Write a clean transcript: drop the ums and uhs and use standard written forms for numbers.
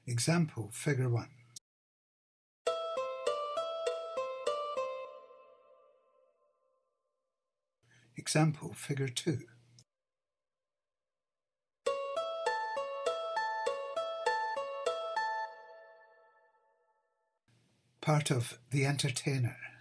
Example, Figure 1. Example, Figure 2. Part of The Entertainer.